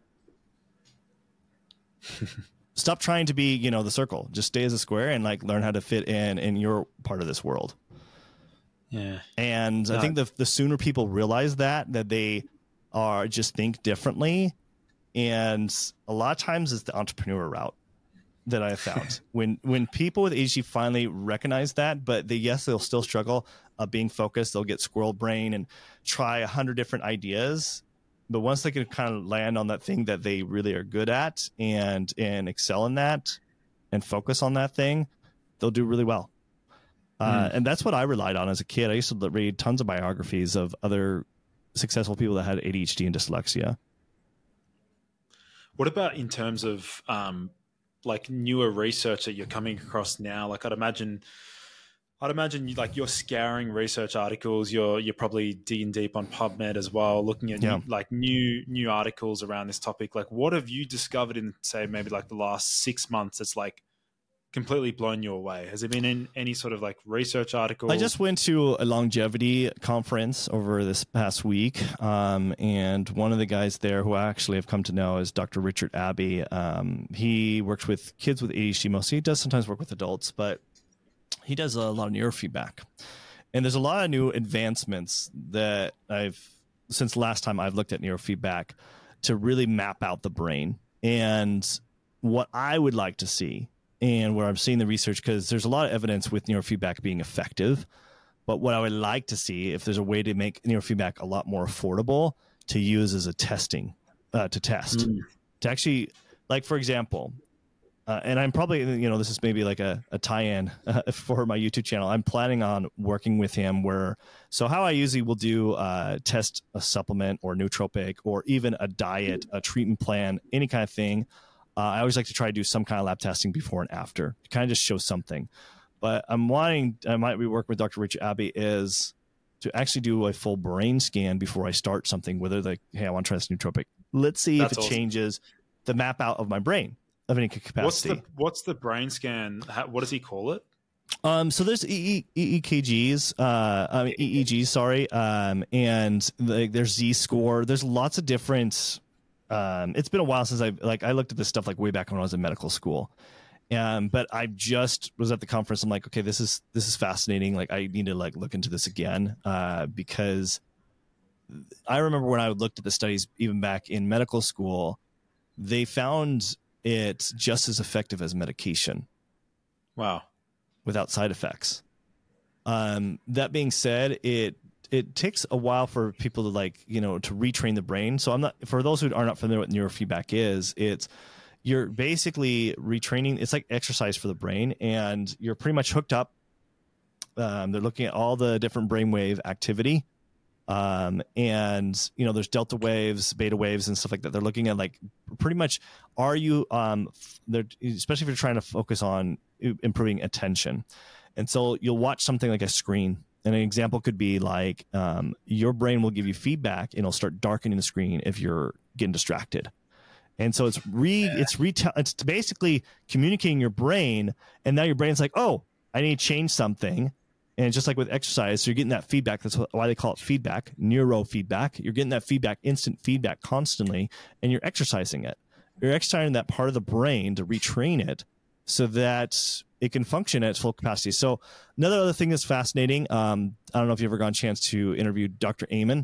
Stop trying to be, the circle. Just stay as a square and learn how to fit in your part of this world.
Yeah.
And I think the sooner people realize that they are just think differently. And a lot of times it's the entrepreneur route that I have found. when people with ADHD finally recognize that, but they'll still struggle being focused. They'll get squirrel brain and try 100 different ideas. But once they can kind of land on that thing that they really are good at and excel in that and focus on that thing, they'll do really well. And that's what I relied on as a kid. I used to read tons of biographies of other successful people that had ADHD and dyslexia.
What about in terms of newer research that you're coming across now? I'd imagine you're scouring research articles. You're probably digging deep on PubMed as well, looking at new articles around this topic. What have you discovered in, say, maybe the last 6 months that's completely blown you away? Has there been in any sort of research articles? I just went to a longevity conference over this past week, and one of the guys there who I actually have come to know is Dr. Richard Abbey. He works with kids with ADHD mostly. He does sometimes work with adults, but he does a lot of neurofeedback. And there's a lot of new advancements that since last time I've looked at neurofeedback to really map out the brain. And what I would like to see, and where I'm seeing the research, because there's a lot of evidence with neurofeedback being effective, but what I would like to see, if there's a way to make neurofeedback a lot more affordable to use as a testing, to test, to actually, for example, and I'm probably, this is maybe a tie-in for my YouTube channel. I'm planning on working with him so how I usually will do test a supplement or nootropic or even a diet, a treatment plan, any kind of thing. I always like to try to do some kind of lab testing before and after to kind of just show something. But I might be working with Dr. Rich Abbey is to actually do a full brain scan before I start something, whether hey, I want to try this nootropic.
Let's see if
That's
it
awesome.
changes the map out of my brain of any capacity.
What's the brain scan? What does he call it?
So there's EEGs, EEGs, sorry, and there's Z-score. There's lots of different. It's been a while since I looked at this stuff like way back when I was in medical school, but I just was at the conference. I'm like, okay, this is fascinating. Like, I need to like look into this again, because I remember when I looked at the studies even back in medical school, they found it just as effective as medication.
Wow.
Without side effects. That being said, it takes a while for people to to retrain the brain. So for those who are not familiar with neurofeedback you're basically retraining. It's like exercise for the brain, and you're pretty much hooked up. They're looking at all the different brainwave activity. And there's delta waves, beta waves, and stuff like that. They're looking at like pretty much, are you, especially if you're trying to focus on improving attention. And so you'll watch something like a screen, and an example could be like, your brain will give you feedback and it'll start darkening the screen if you're getting distracted. And so it's basically communicating your brain, and now your brain's like, oh, I need to change something. And just like with exercise, so you're getting that feedback. That's why they call it feedback, neurofeedback. You're getting that feedback, instant feedback constantly, and you're exercising it. You're exercising that part of the brain to retrain it so that it can function at its full capacity. So another other thing that's fascinating, I don't know if you've ever gotten a chance to interview Dr. Amen,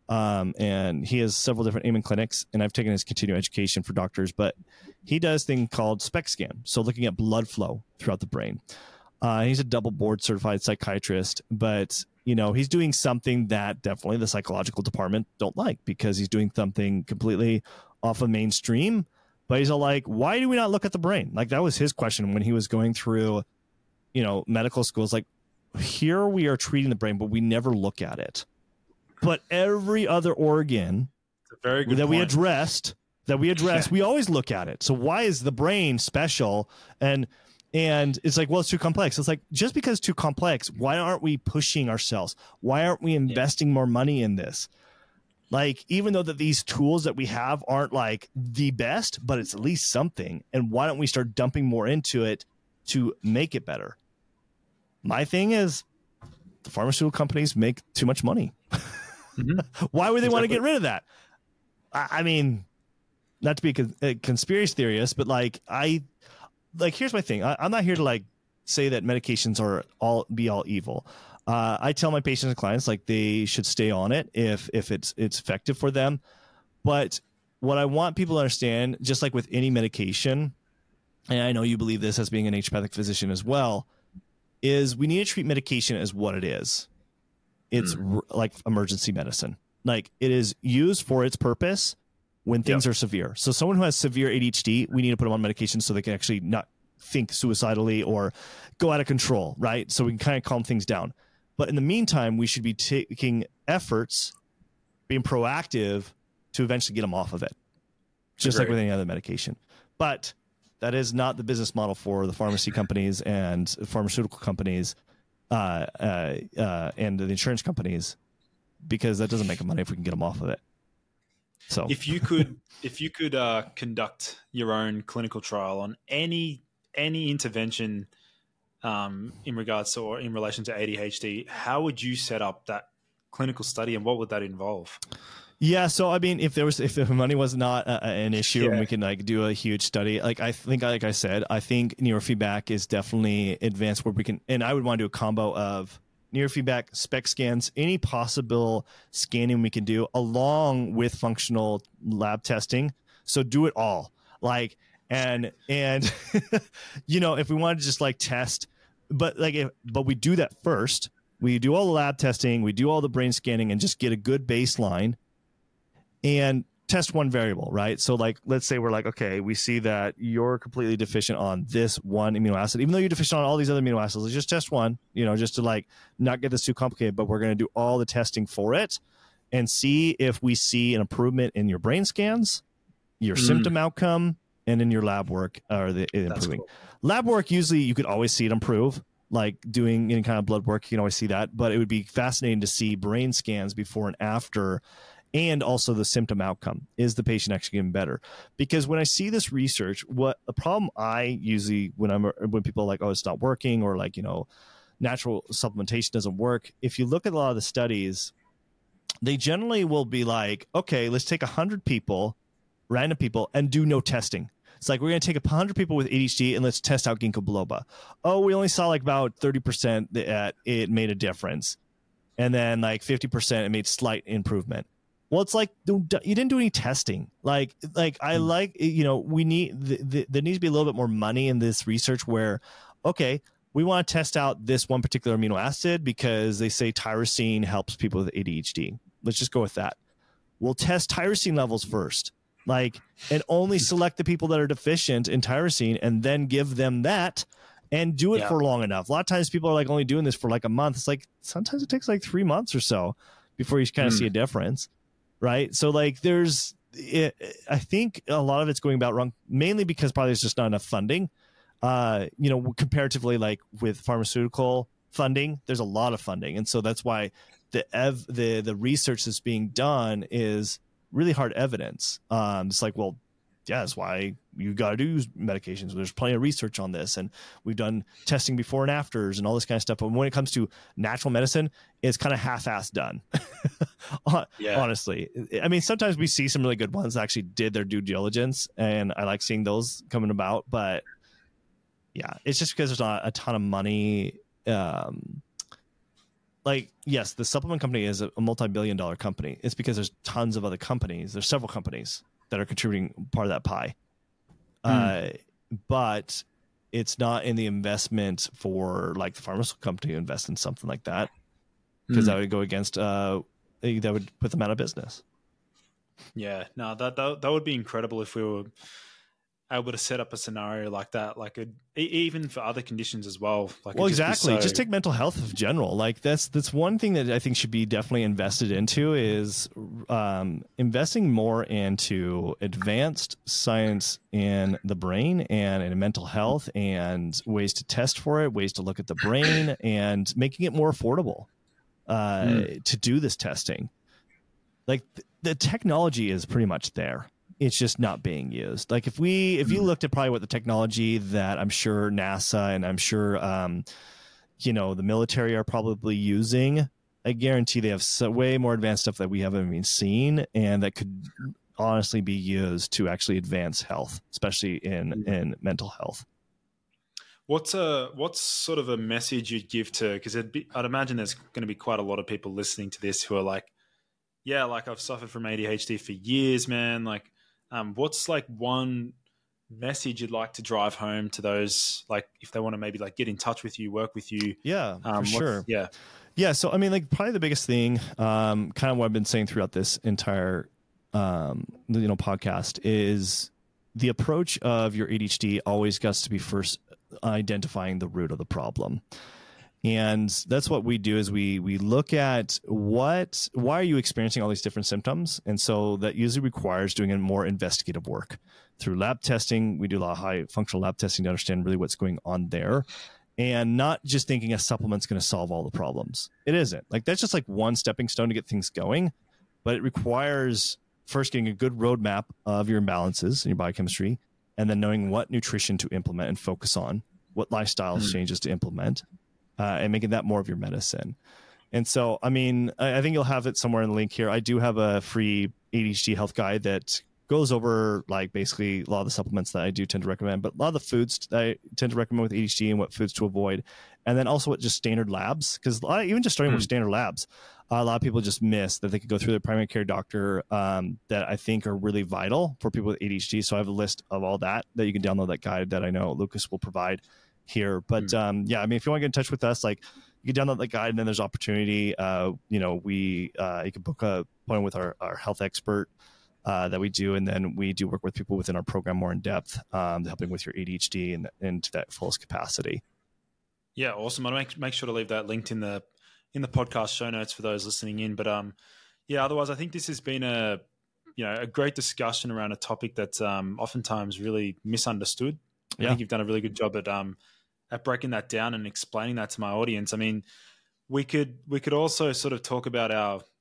and he has several different Amen clinics, and I've taken his continuing education for doctors, but he does a thing called SPECT scan, so looking at blood flow throughout the brain. He's a double board certified psychiatrist, but he's doing something that definitely the psychological department don't like, because he's doing something completely off of mainstream. But he's all like, why do we not look at the brain? Like, that was his question when he was going through, medical schools. Like, here we are treating the brain, but we never look at it. But every other organ that we addressed, we always look at it. So why is the brain special? And it's like, well, it's too complex. It's like, just because it's too complex, why aren't we pushing ourselves? Why aren't we investing more money in this? Like, even though that these tools that we have aren't like the best, but it's at least something. And why don't we start dumping more into it to make it better? My thing is, the pharmaceutical companies make too much money. Mm-hmm. Why would they want to get rid of that? I mean, not to be a conspiracy theorist, but here's my thing. I'm not here to say that medications are all evil. I tell my patients and clients they should stay on it if it's effective for them. But what I want people to understand, just like with any medication, and I know you believe this as being an naturopathic physician as well, is we need to treat medication as what it is. It's like emergency medicine. Like, it is used for its purpose when things are severe. So someone who has severe ADHD, we need to put them on medication so they can actually not think suicidally or go out of control, right? So we can kind of calm things down. But in the meantime, we should be taking efforts, being proactive to eventually get them off of it, just like with any other medication. But that is not the business model for the pharmacy companies and pharmaceutical companies and the insurance companies, because that doesn't make them money if we can get them off of it. So
if you could conduct your own clinical trial on any intervention in regards to or in relation to ADHD, how would you set up that clinical study, and what would that involve?
Yeah, so I mean, if the money was not an issue and we can do a huge study, I think neurofeedback is definitely advanced where we can, and I would want to do a combo of neurofeedback, SPECT scans, any possible scanning we can do along with functional lab testing. So do it all. And if we wanted to just test, but we do that first. We do all the lab testing, we do all the brain scanning, and just get a good baseline and test one variable, right? So let's say we're okay, we see that you're completely deficient on this one amino acid, even though you're deficient on all these other amino acids. Let's just test one, just to not get this too complicated, but we're going to do all the testing for it and see if we see an improvement in your brain scans, your symptom outcome, and in your lab work, or the improving. Cool. Lab work, usually you could always see it improve, doing any kind of blood work, you can always see that. But it would be fascinating to see brain scans before and after, and also the symptom outcome. Is the patient actually getting better? Because when I see this research, what a problem I usually when people are like, oh, it's not working, or like, natural supplementation doesn't work. If you look at a lot of the studies, they generally will be like, okay, let's take 100 people, random people, and do no testing. It's like, we're going to take 100 people with ADHD and let's test out ginkgo biloba. Oh, we only saw like about 30% that it made a difference. And then like 50% it made slight improvement. Well, it's like, you didn't do any testing. Like I like, we need, there needs to be a little bit more money in this research where, okay, we want to test out this one particular amino acid because they say tyrosine helps people with ADHD. Let's just go with that. We'll test tyrosine levels first. And only select the people that are deficient in tyrosine and then give them that and do it for long enough. A lot of times people are like only doing this for like a month. It's like sometimes it takes like 3 months or so before you kind of see a difference, right? So like I think a lot of it's going about wrong, mainly because probably there's just not enough funding. Comparatively, like with pharmaceutical funding, there's a lot of funding. And so that's why the research that's being done is really hard evidence. It's like, well, yeah, that's why you got to do medications. There's plenty of research on this, and we've done testing before and afters and all this kind of stuff. But when it comes to natural medicine, it's kind of half-assed done. Honestly, I mean, sometimes we see some really good ones that actually did their due diligence, and I like seeing those coming about. But yeah, it's just because there's not a ton of money. Yes, the supplement company is a multi-billion-dollar company. It's because there's tons of other companies. There's several companies that are contributing part of that pie. But it's not in the investment for like the pharmaceutical company to invest in something like that, because that would go against, that would put them out of business.
Yeah, no, that would be incredible if we were able to set up a scenario like that, even for other conditions as well.
Exactly. Just take mental health in general. Like that's one thing that I think should be definitely invested into is investing more into advanced science in the brain and in mental health, and ways to test for it, ways to look at the brain, and making it more affordable to do this testing. Like the technology is pretty much there. It's just not being used. Like if you looked at probably what the technology that I'm sure NASA and I'm sure, the military are probably using, I guarantee they have way more advanced stuff that we haven't even seen, and that could honestly be used to actually advance health, especially in mental health.
What's sort of a message you'd give to, because I'd imagine there's going to be quite a lot of people listening to this who are like, yeah, like I've suffered from ADHD for years, man. Like, what's like one message you'd like to drive home to those, like if they want to maybe like get in touch with you, work with you?
Yeah, for sure.
Yeah.
So, I mean, like probably the biggest thing, kind of what I've been saying throughout this entire, podcast is the approach of your ADHD always gets to be first identifying the root of the problem. And that's what we do is we look at why are you experiencing all these different symptoms? And so that usually requires doing a more investigative work through lab testing. We do a lot of high functional lab testing to understand really what's going on there, and not just thinking a supplement's going to solve all the problems. It isn't. Like that's just like one stepping stone to get things going, but it requires first getting a good roadmap of your imbalances in your biochemistry, and then knowing what nutrition to implement and focus on, what lifestyle changes to implement. And making that more of your medicine. And so, I mean, I think you'll have it somewhere in the link here. I do have a free ADHD health guide that goes over like basically a lot of the supplements that I do tend to recommend, but a lot of the foods that I tend to recommend with ADHD and what foods to avoid. And then also what just standard labs, because even just starting with standard labs, a lot of people just miss that they could go through their primary care doctor that I think are really vital for people with ADHD. So I have a list of all that you can download, that guide that I know Lucas will provide here. But I mean, if you want to get in touch with us, like you can download the guide, and then there's opportunity. You can book a appointment with our health expert that we do, and then we do work with people within our program more in depth, helping with your ADHD and to that fullest capacity.
Yeah, awesome. I'll make sure to leave that linked in the podcast show notes for those listening in. But otherwise, I think this has been a great discussion around a topic that's oftentimes really misunderstood. I think you've done a really good job at breaking that down and explaining that to my audience. I mean, we could also sort of talk about our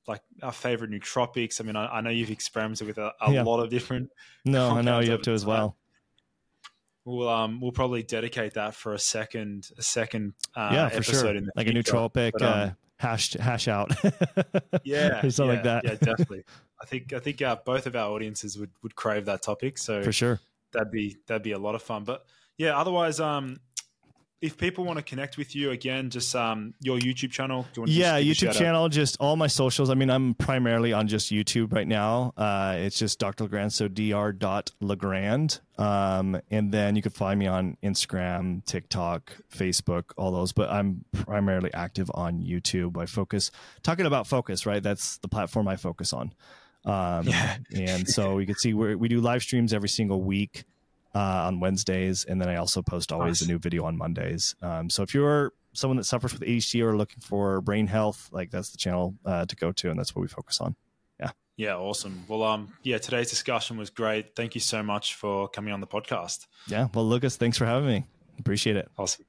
like our favorite nootropics. I mean, I know you've experimented with a
Yeah.
lot of different.
No, I know
compounds
you
over
have to as well.
We'll probably dedicate that for a second
Yeah, for
episode
sure.
in the
Like a
future.
nootropic
But,
hash out.
yeah,
or something like that.
Yeah, definitely. I think both of our audiences would crave that topic. So
For sure.
that'd be a lot of fun. But yeah, otherwise, if people want to connect with you again, just your YouTube channel. Do you want to
Yeah,
just give a
YouTube
shout out?
channel, just all my socials. I mean, I'm primarily on just YouTube right now. It's just Dr. Legrand, so dr.legrand. And then you can find me on Instagram, TikTok, Facebook, all those. But I'm primarily active on YouTube. I focus, talking about focus, right? That's the platform I focus on. And so you can see we do live streams every single week. On Wednesdays, and then I also post always a new video on Mondays. So if you're someone that suffers with ADHD or looking for brain health, like that's the channel to go to, and that's what we focus on.
Yeah, awesome. Well, today's discussion was great. Thank you so much for coming on the podcast.
Yeah, well, Lucas, thanks for having me. Appreciate it.
Awesome.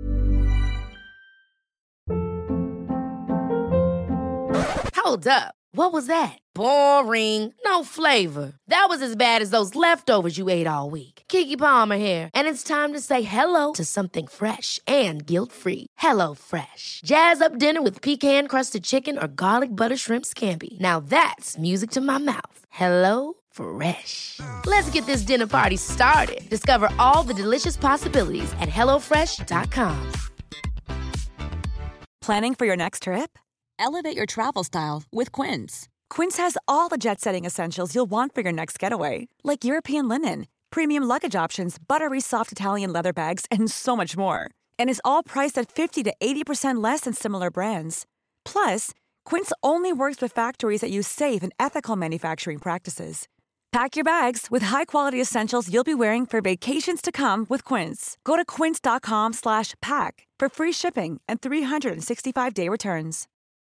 Hold up. What was that? Boring. No flavor. That was as bad as those leftovers you ate all week. Keke Palmer here. And it's time to say hello to something fresh and guilt-free. Hello Fresh. Jazz up dinner with pecan-crusted chicken or garlic butter shrimp scampi. Now that's music to my mouth. Hello Fresh. Let's get this dinner party started. Discover all the delicious possibilities at hellofresh.com.
Planning for your next trip? Elevate your travel style with Quince. Quince has all the jet-setting essentials you'll want for your next getaway, like European linen, premium luggage options, buttery soft Italian leather bags, and so much more. And is all priced at 50 to 80% less than similar brands. Plus, Quince only works with factories that use safe and ethical manufacturing practices. Pack your bags with high-quality essentials you'll be wearing for vacations to come with Quince. Go to quince.com/pack for free shipping and 365-day returns.